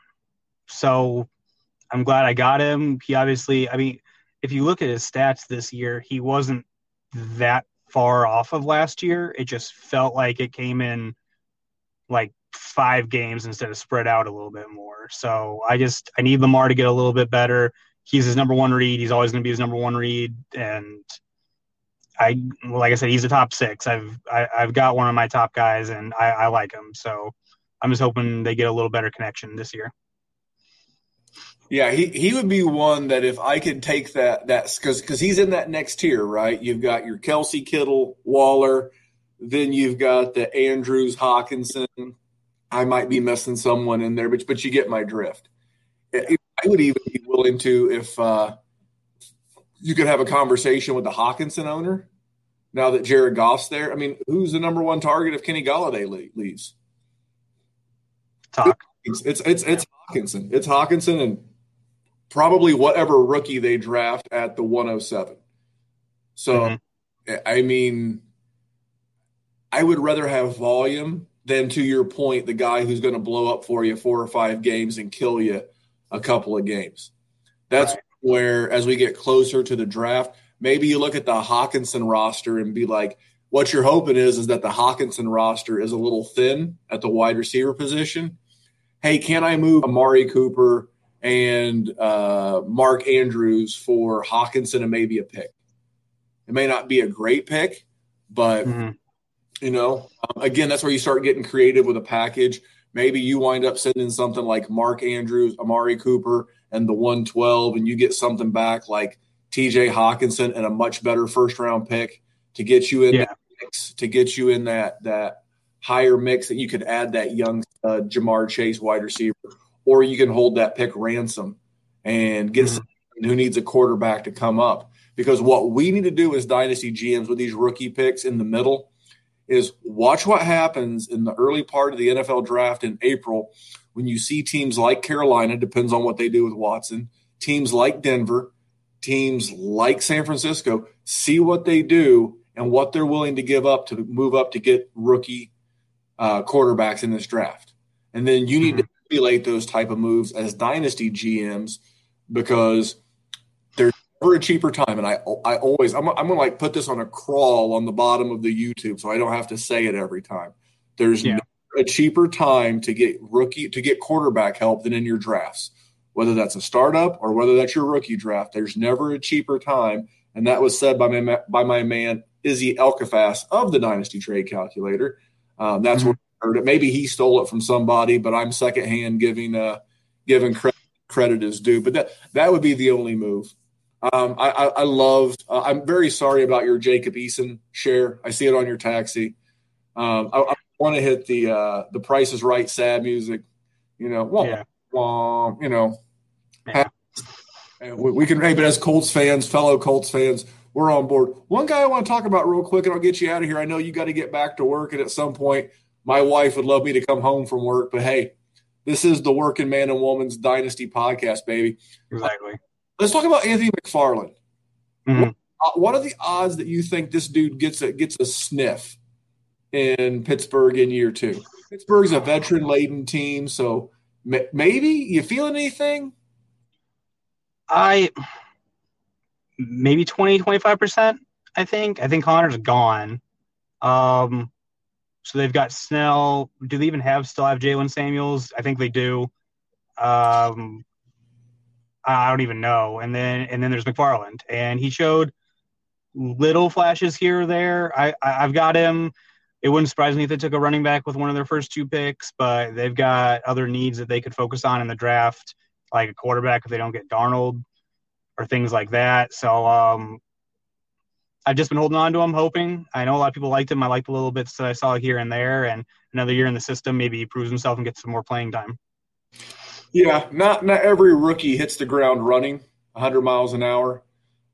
Speaker 4: So I'm glad I got him. He obviously, I mean, if you look at his stats this year, he wasn't that far off of last year. It just felt like it came in like 5 games instead of spread out a little bit more. So I need Lamar to get a little bit better. He's his number 1 read. He's always going to be his number 1 read. And like I said, he's a top 6. I've got one of my top guys, and I like him. So I'm just hoping they get a little better connection this year.
Speaker 2: Yeah, he would be one that if I could take that's because he's in that next tier, right? You've got your Kelsey, Kittle, Waller, then you've got the Andrews, Hawkinson. I might be missing someone in there, but you get my drift. I would even be willing to, if you could have a conversation with the Hawkinson owner now that Jared Goff's there. I mean, who's the number 1 target if Kenny Golladay leaves?
Speaker 4: Talk.
Speaker 2: It's Hawkinson. It's Hawkinson and probably whatever rookie they draft at the 107. So, I mean, I would rather have volume than, to your point, the guy who's going to blow up for you 4 or 5 games and kill you a couple of games. That's right. Where, as we get closer to the draft, maybe you look at the Hawkinson roster and be like, what you're hoping is that the Hawkinson roster is a little thin at the wide receiver position. Hey, can I move Amari Cooper and Mark Andrews for Hawkinson and maybe a pick? It may not be a great pick, but, again, that's where you start getting creative with a package. Maybe you wind up sending something like Mark Andrews, Amari Cooper, and the 112, and you get something back like TJ Hawkinson and a much better first-round pick to get you in that mix, to get you in that higher mix that you could add that young Jamar Chase wide receiver, or you can hold that pick ransom and get someone who needs a quarterback to come up. Because what we need to do as dynasty GMs with these rookie picks in the middle is watch what happens in the early part of the NFL draft in April when you see teams like Carolina, depends on what they do with Watson, teams like Denver, teams like San Francisco, see what they do and what they're willing to give up to move up to get rookie quarterbacks in this draft. And then you need to emulate those type of moves as dynasty GMs because there's never a cheaper time. And I'm gonna like put this on a crawl on the bottom of the YouTube so I don't have to say it every time. There's never a cheaper time to get quarterback help than in your drafts. Whether that's a startup or whether that's your rookie draft, there's never a cheaper time. And that was said by my man Izzy Elkafas of the Dynasty Trade Calculator. That's where I heard it. Maybe he stole it from somebody, but I'm secondhand giving credit is due. But that would be the only move. I love. I'm very sorry about your Jacob Eason share. I see it on your taxi. I want to hit the Price is Right sad music. We can. Hey, but as Colts fans, fellow Colts fans, we're on board. One guy I want to talk about real quick, and I'll get you out of here. I know you got to get back to work, and at some point, my wife would love me to come home from work. But hey, this is the Working Man and Woman's Dynasty podcast, baby.
Speaker 4: Exactly.
Speaker 2: Let's talk about Anthony McFarland. What are the odds that you think this dude gets a sniff in Pittsburgh in year 2? Pittsburgh's a veteran-laden team, so maybe you feeling anything?
Speaker 4: Maybe 20-25%. I think Connor's gone. So they've got Snell. Do they even still have Jalen Samuels? I think they do. I don't even know. And then there's McFarland, and he showed little flashes here or there. I've got him it wouldn't surprise me if they took a running back with one of their first 2 picks, but they've got other needs that they could focus on in the draft, like a quarterback if they don't get Darnold or things like that. So I've just been holding on to him, hoping. I know a lot of people liked him. I liked the little bits that I saw here and there, and another year in the system, maybe he proves himself and gets some more playing time.
Speaker 2: Yeah, not every rookie hits the ground running 100 miles an hour.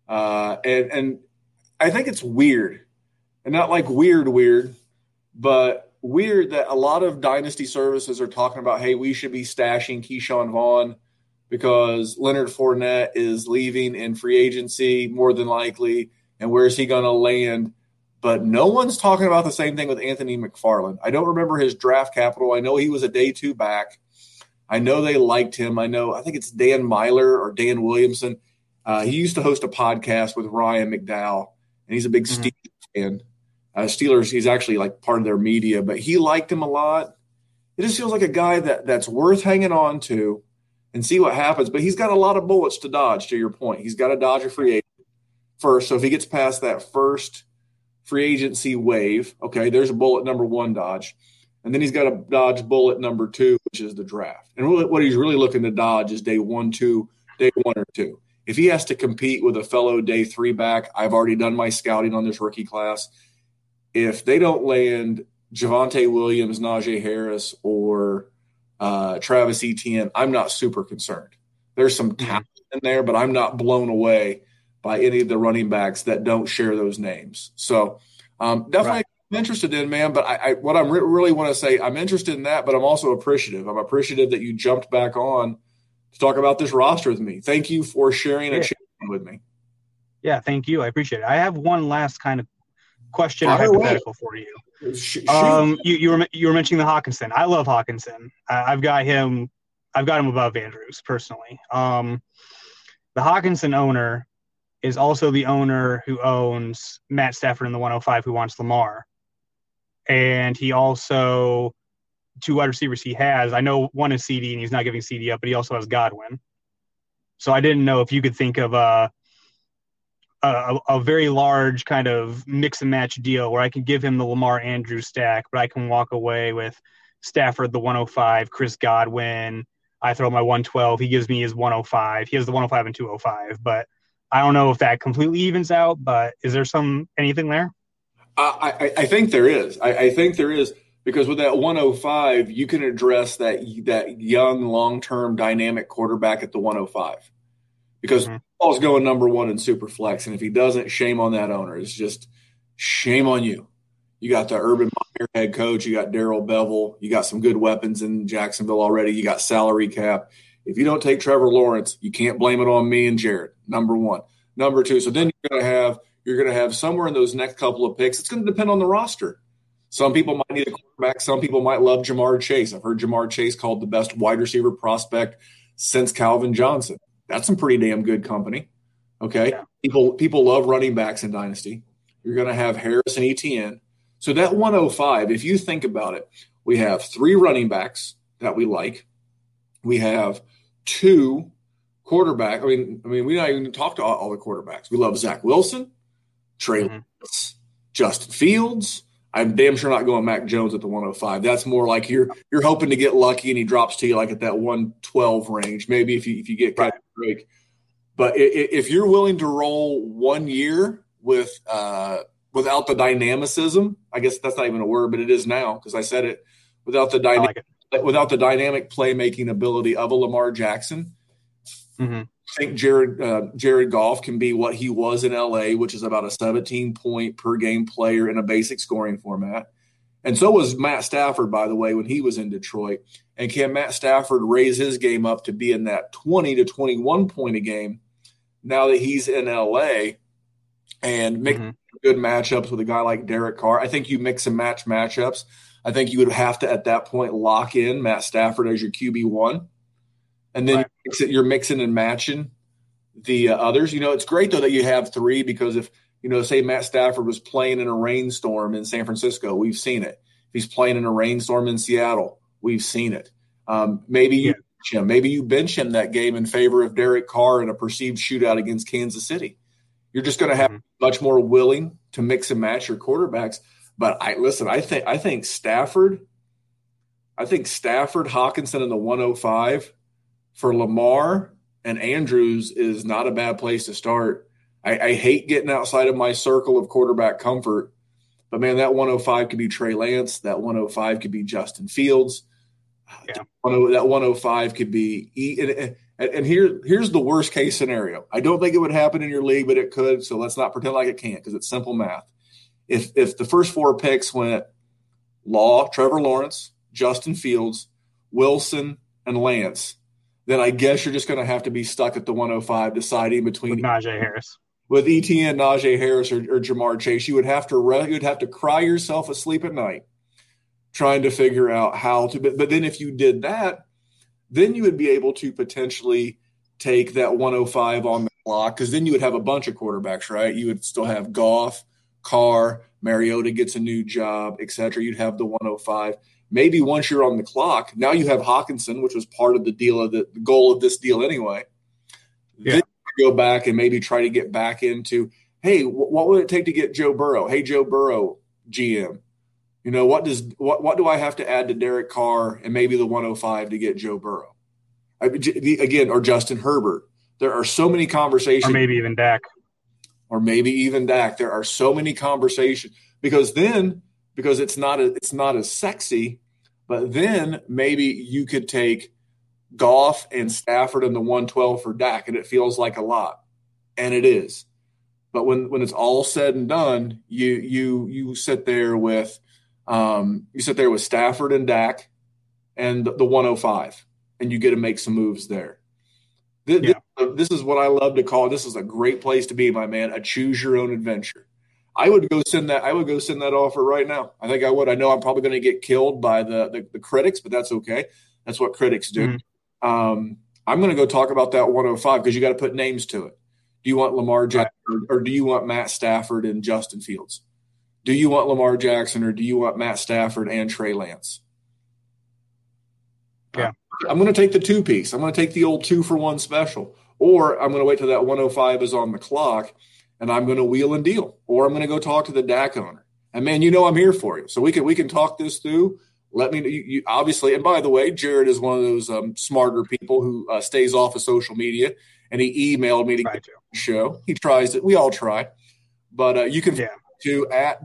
Speaker 2: And I think it's weird, and not like weird, but weird that a lot of dynasty services are talking about, hey, we should be stashing Keyshawn Vaughn because Leonard Fournette is leaving in free agency more than likely, and where is he going to land? But no one's talking about the same thing with Anthony McFarland. I don't remember his draft capital. I know he was a day 2 back. I know they liked him. I think it's Dan Myler or Dan Williamson. He used to host a podcast with Ryan McDowell, and he's a big Steelers fan. Steelers, he's actually like part of their media, but he liked him a lot. It just feels like a guy that's worth hanging on to and see what happens. But he's got a lot of bullets to dodge, to your point. He's got to dodge a free agent first. So if he gets past that first free agency wave, okay, there's a bullet number 1 dodge. And then he's got to dodge bullet number 2, which is the draft. And what he's really looking to dodge is day 1 or 2. If he has to compete with a fellow day 3 back, I've already done my scouting on this rookie class. If they don't land Javonte Williams, Najee Harris, or Travis Etienne, I'm not super concerned. There's some talent in there, but I'm not blown away by any of the running backs that don't share those names. So definitely right. I'm interested in, man. But what I really want to say, I'm interested in that, but I'm also appreciative. I'm appreciative that you jumped back on to talk about this roster with me. Thank you for sharing a champion with me.
Speaker 4: Yeah, thank you. I appreciate it. I have one last kind of question or hypothetical for you. You were mentioning the Hawkinson. I love Hawkinson. I've got him above Andrews personally. The Hawkinson owner is also the owner who owns Matt Stafford in the 105, who wants Lamar. And he also, 2 wide receivers he has, I know one is CD and he's not giving CD up, but he also has Godwin. So I didn't know if you could think of a very large kind of mix and match deal where I can give him the Lamar Andrews stack, but I can walk away with Stafford, the 105, Chris Godwin. I throw my 112. He gives me his 105. He has the 105 and 205, but I don't know if that completely evens out, but is there anything there?
Speaker 2: I think there is. I think there is, because with that 105, you can address that young, long-term dynamic quarterback at the 105. Because Paul's going number 1 in super flex, and if he doesn't, shame on that owner. It's just shame on you. You got the Urban Meyer head coach. You got Darrell Bevell. You got some good weapons in Jacksonville already. You got salary cap. If you don't take Trevor Lawrence, you can't blame it on me and Jared. Number 1. Number 2. So then you're going to have somewhere in those next couple of picks. It's going to depend on the roster. Some people might need a quarterback. Some people might love Jamar Chase. I've heard Jamar Chase called the best wide receiver prospect since Calvin Johnson. That's some pretty damn good company. Okay. Yeah. People love running backs in Dynasty. You're going to have Harris and Etienne. So that 105, if you think about it, we have 3 running backs that we like. We have 2 quarterbacks. I mean, we not even talk to all the quarterbacks. We love Zach Wilson, Trey Lance, Justin Fields. I'm damn sure not going Mac Jones at the 105. That's more like you're hoping to get lucky and he drops to you like at that 112 range. Maybe if you get kind of break. But if you're willing to roll 1 year with without the dynamicism, I guess that's not even a word, but it is now because I said it, without the dynamic playmaking ability of a Lamar Jackson. I think Jared Goff can be what he was in LA, which is about a 17-point per game player in a basic scoring format. And so was Matt Stafford, by the way, when he was in Detroit. And can Matt Stafford raise his game up to be in that 20 to 21 point a game now that he's in LA and make good matchups with a guy like Derek Carr? I think you mix and match matchups. I think you would have to, at that point, lock in Matt Stafford as your QB1. And then you're mixing and matching the others. It's great, though, that you have 3 because if, say Matt Stafford was playing in a rainstorm in San Francisco, we've seen it. If he's playing in a rainstorm in Seattle, we've seen it. Maybe you bench him that game in favor of Derek Carr in a perceived shootout against Kansas City. You're just going to have much more willing to mix and match your quarterbacks. But I think Stafford, Hawkinson in the 105 for Lamar and Andrews is not a bad place to start. I hate getting outside of my circle of quarterback comfort, but man, that 105 could be Trey Lance. That 105 could be Justin Fields.
Speaker 4: Yeah.
Speaker 2: That 105 could be and here's the worst case scenario. I don't think it would happen in your league, but it could. So let's not pretend like it can't, because it's simple math. If the first 4 picks went Trevor Lawrence, Justin Fields, Wilson, and Lance, then I guess you're just going to have to be stuck at the 105 deciding between
Speaker 4: with Najee Harris.
Speaker 2: With ETN, Najee Harris, or Jamar Chase. You would have to cry yourself asleep at night trying to figure out how to. But then if you did that, then you would be able to potentially take that 105 on the clock, because then you would have a bunch of quarterbacks, right? You would still have Goff, Carr, Mariota gets a new job, etc. You'd have the 105. Maybe once you're on the clock, now you have Hawkinson, which was part of the deal of the goal of this deal anyway.
Speaker 4: Yeah.
Speaker 2: Then you go back and maybe try to get back into, hey, what would it take to get Joe Burrow? Hey, Joe Burrow, GM. You know, what do I have to add to Derek Carr and maybe the 105 to get Joe Burrow? Again, or Justin Herbert. There are so many conversations.
Speaker 4: Or maybe even Dak.
Speaker 2: There are so many conversations because it's not as sexy, but then maybe you could take Goff and Stafford in the 112 for Dak, and it feels like a lot, and it is. But when it's all said and done, you sit there with Stafford and Dak and the 105, and you get to make some moves there. This is what I love to call. This is a great place to be, my man. A choose your own adventure. I would go send that offer right now. I think I would. I know I'm probably going to get killed by the critics, but that's okay. That's what critics do. I'm going to go talk about that 105 because you got to put names to it. Do you want Lamar Jackson or do you want Matt Stafford and Justin Fields? Do you want Lamar Jackson or do you want Matt Stafford and Trey Lance?
Speaker 4: Yeah.
Speaker 2: I'm going to take the 2-piece. I'm going to take the old 2-for-1 special. Or I'm going to wait till that 105 is on the clock, and I'm going to wheel and deal. Or I'm going to go talk to the Dak owner. And, man, you know I'm here for you. So we can talk this through. Let me you obviously – and, by the way, Jared is one of those smarter people who stays off of social media, and he emailed me to get to the show. He tries it. We all try. But you can to at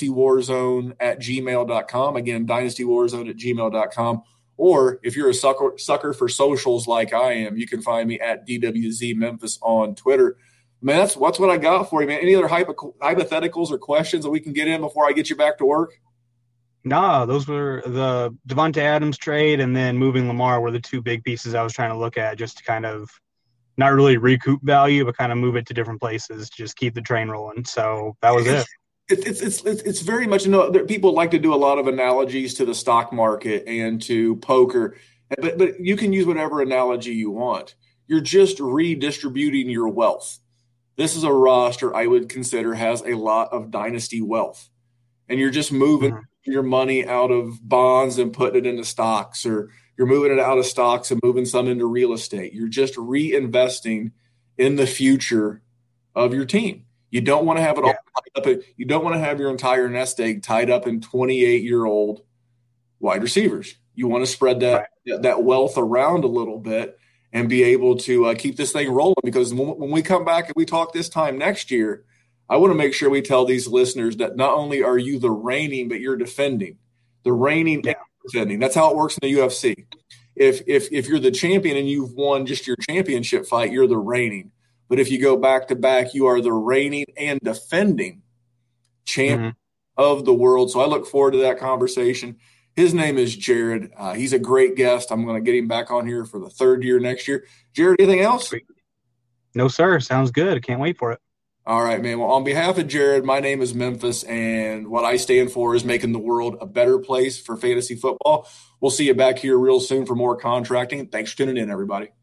Speaker 2: dynastywarzone@gmail.com. Again, dynastywarzone@gmail.com. Or if you're a sucker for socials like I am, you can find me at DWZ Memphis on Twitter. Man, that's what I got for you, man. Any other hypotheticals or questions that we can get in before I get you back to work?
Speaker 4: No, those were the Devontae Adams trade and then moving Lamar were the 2 big pieces I was trying to look at, just to kind of not really recoup value, but kind of move it to different places, just keep the train rolling. So that was it.
Speaker 2: It's very much, people like to do a lot of analogies to the stock market and to poker, but you can use whatever analogy you want. You're just redistributing your wealth. This is a roster I would consider has a lot of dynasty wealth, and you're just moving your money out of bonds and putting it into stocks, or you're moving it out of stocks and moving some into real estate. You're just reinvesting in the future of your team. You don't want to have it all tied up. You don't want to have your entire nest egg tied up in 28-year-old wide receivers. You want to spread that wealth around a little bit and be able to keep this thing rolling. Because when we come back and we talk this time next year, I want to make sure we tell these listeners that not only are you the reigning, but you're defending. The reigning and defending. That's how it works in the UFC. If you're the champion and you've won just your championship fight, you're the reigning. But if you go back to back, you are the reigning and defending champion of the world. So I look forward to that conversation. His name is Jared. He's a great guest. I'm going to get him back on here for the 3rd year next year. Jared, anything else?
Speaker 4: No, sir. Sounds good. I can't wait for it.
Speaker 2: All right, man. Well, on behalf of Jared, my name is Memphis, and what I stand for is making the world a better place for fantasy football. We'll see you back here real soon for more contracting. Thanks for tuning in, everybody.